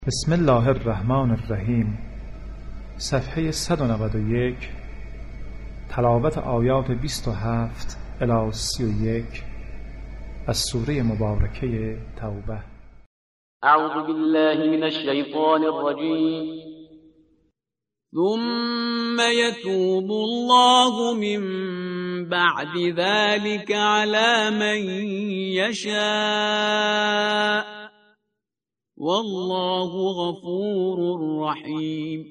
بسم الله الرحمن الرحیم. صفحه 191. تلاوت آیات 27 الی 31 از سوره مبارکه توبه. اعوذ بالله من الشیطان الرجیم. ثم يتوب الله من بعد ذلك على من يشاء والله غفور رحيم.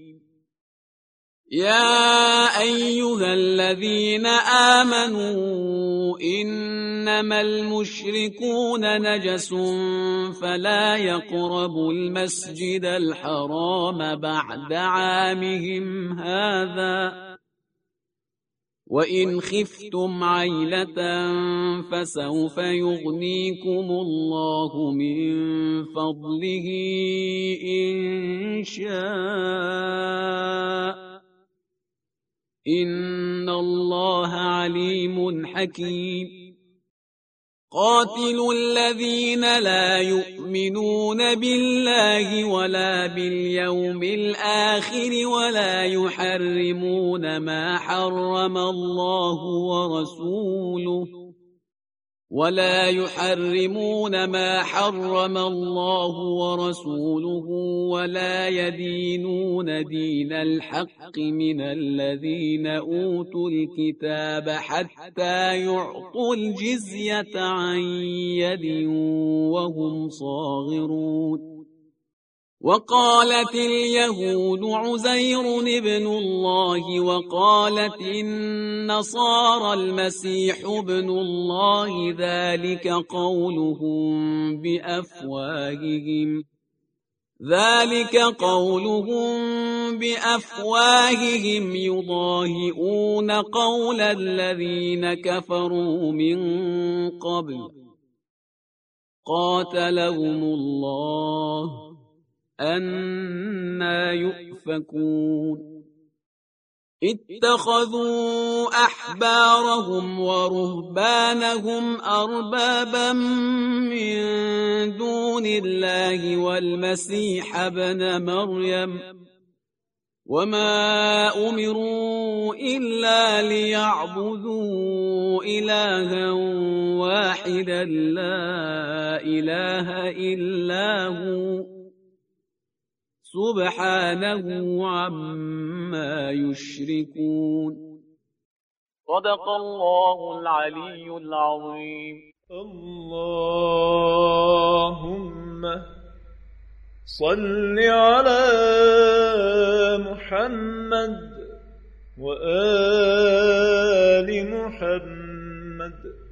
يا أيها الذين آمنوا إنما المشركون نجس فلا يقربوا المسجد الحرام بعد عامهم هذا وإن خفتم عيلة فسوف يغنيكم الله من فضله إن شاء إن الله عليم حكيم. قاتلوا الذين لا يؤمنون بالله ولا باليوم الآخر ولا يحرمون ما حرم الله ورسوله ولا يدينون دين الحق من الذين أوتوا الكتاب حتى يعطوا الجزية عن يد وهم صاغرون. وقالت اليهود عزير ابن الله وقالت النصارى المسيح ابن الله ذلك قولهم بأفواههم يضاهئون قول الذين كفروا من قبل قاتلهم الله أنى يؤفكون. اتخذوا أحبارهم ورهبانهم أربابا من دون الله والمسيح ابن مريم وما أمروا إلا ليعبدوا إلها واحدا لا إله إلا هو سبحانه عما يشركون. صدق الله العلي العظيم. اللهم صل على محمد وآل محمد.